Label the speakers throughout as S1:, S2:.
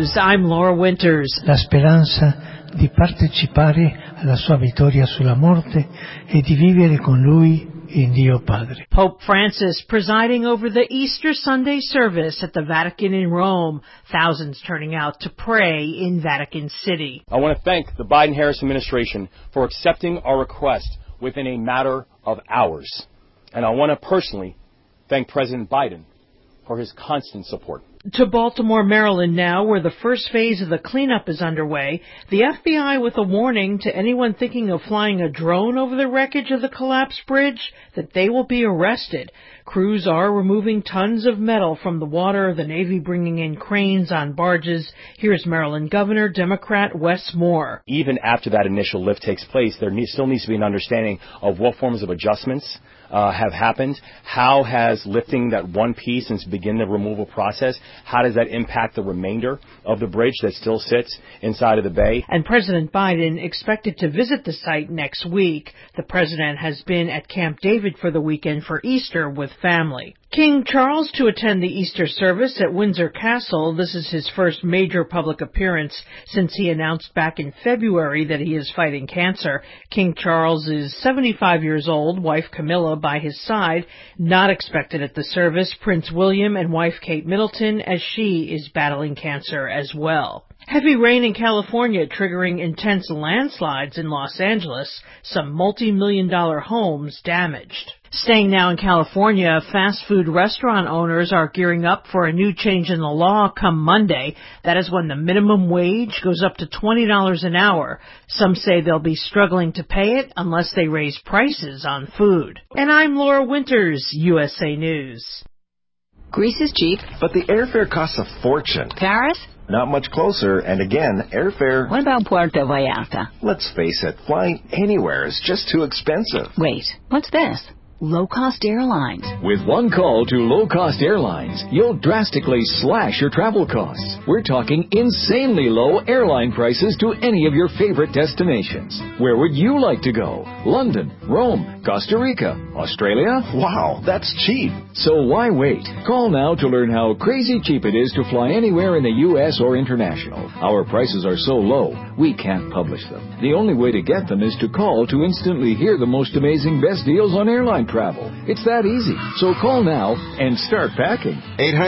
S1: News, I'm Laura Winters.
S2: La speranza di partecipare alla sua vittoria sulla morte e di vivere con Lui in Dio Padre.
S1: Pope Francis presiding over the Easter Sunday service at the Vatican in Rome. Thousands turning out to pray in Vatican City.
S3: I want to thank the Biden-Harris administration for accepting our request within a matter of hours. And I want to personally thank President Biden for his constant support.
S1: To Baltimore, Maryland now, where the first phase of the cleanup is underway. The FBI with a warning to anyone thinking of flying a drone over the wreckage of the collapsed bridge that they will be arrested. Crews are removing tons of metal from the water, the Navy bringing in cranes on barges. Here's Maryland Governor, Democrat Wes Moore.
S3: Even after that initial lift takes place, there still needs to be an understanding of what forms of adjustments have happened. How has lifting that one piece and begin the removal process, how does that impact the remainder of the bridge that still sits inside of the bay?
S1: And President Biden expected to visit the site next week. The president has been at Camp David for the weekend for Easter with family. King Charles to attend the Easter service at Windsor Castle. This is his first major public appearance since he announced back in February that he is fighting cancer. King Charles is 75 years old, wife Camilla by his side, not expected at the service. Prince William and wife Kate Middleton, as she is battling cancer as well. Heavy rain in California triggering intense landslides in Los Angeles. Some multi-million-dollar homes damaged. Staying now in California, fast food restaurant owners are gearing up for a new change in the law come Monday. That is when the minimum wage goes up to $20 an hour. Some say they'll be struggling to pay it unless they raise prices on food. And I'm Laura Winters, USA News.
S4: Greece is cheap.
S5: But the airfare costs a fortune.
S4: Paris?
S5: Not much closer, and again, airfare...
S4: What about Puerto Vallarta?
S5: Let's face it, flying anywhere is just too expensive.
S4: Wait, what's this? Low-cost airlines.
S6: With one call to low-cost airlines, you'll drastically slash your travel costs. We're talking insanely low airline prices to any of your favorite destinations. Where would you like to go? London, Rome, Costa Rica, Australia?
S5: Wow, that's cheap.
S6: So why wait? Call now to learn how crazy cheap it is to fly anywhere in the U.S. or international. Our prices are so low, we can't publish them. The only way to get them is to call to instantly hear the most amazing best deals on airline travel. It's that easy. So call now and start packing.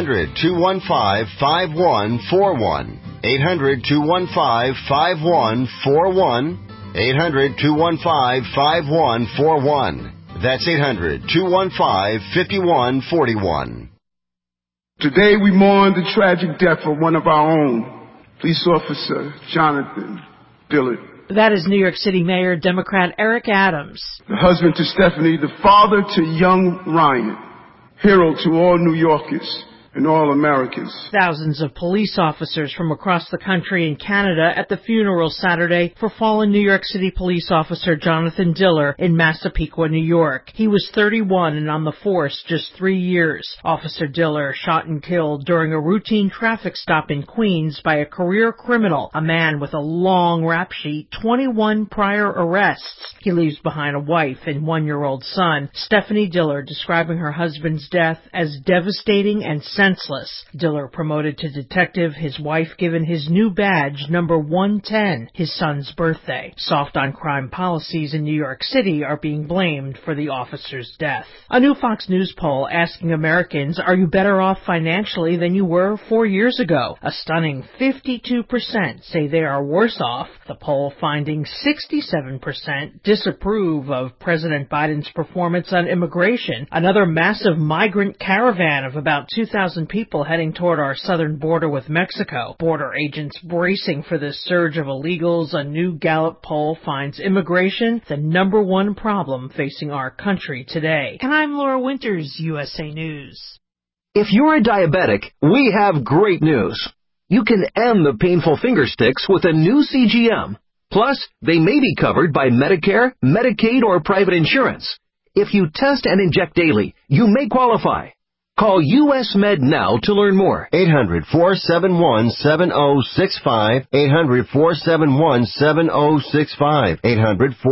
S7: 800-215-5141. 800-215-5141. 800-215-5141. That's 800-215-5141.
S8: Today we mourn the tragic death of one of our own, police officer Jonathan Dillard.
S1: That is New York City Mayor Democrat Eric Adams.
S8: The husband to Stephanie, the father to young Ryan, hero to all New Yorkers and all Americans.
S1: Thousands of police officers from across the country and Canada at the funeral Saturday for fallen New York City police officer Jonathan Dillard in Massapequa, New York. He was 31 and on the force just 3 years. Officer Dillard shot and killed during a routine traffic stop in Queens by a career criminal, a man with a long rap sheet, 21 prior arrests. He leaves behind a wife and 1-year-old son. Stephanie Dillard describing her husband's death as devastating and senseless. Dillard promoted to detective, his wife given his new badge, number 110, his son's birthday. Soft on crime policies in New York City are being blamed for the officer's death. A new Fox News poll asking Americans, are you better off financially than you were 4 years ago? A stunning 52% say they are worse off. The poll finding 67% disapprove of President Biden's performance on immigration. Another massive migrant caravan of about 2,000 people heading toward our southern border with Mexico. Border agents bracing for this surge of illegals. A new Gallup poll finds immigration the number one problem facing our country today. And I'm Laura Winters, USA News.
S9: If you're a diabetic, we have great news. You can end the painful finger sticks with a new CGM. Plus, they may be covered by Medicare, Medicaid, or private insurance. If you test and inject daily, you may qualify. Call US Med now to learn more.
S7: 800-471-7065. 800-471-7065.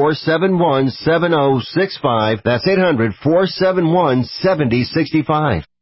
S7: 800-471-7065. That's 800-471-7065.